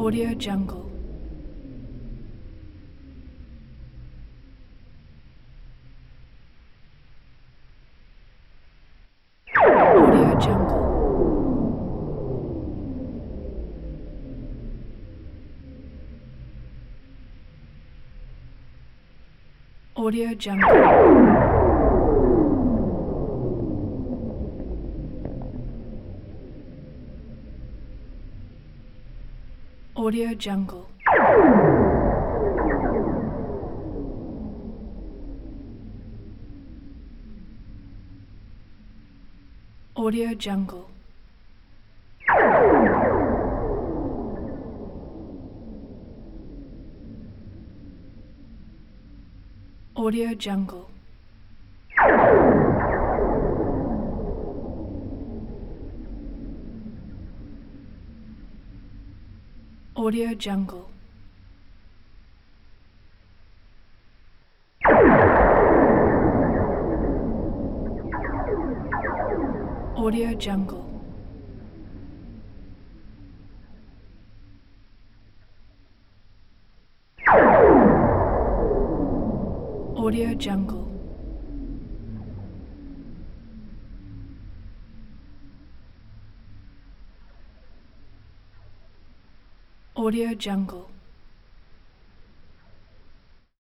Audio Jungle. Audio Jungle. Audio Jungle. Audio Jungle. Audio Jungle. Audio Jungle. Audio Jungle. Audio Jungle. Audio Jungle. Audio Jungle.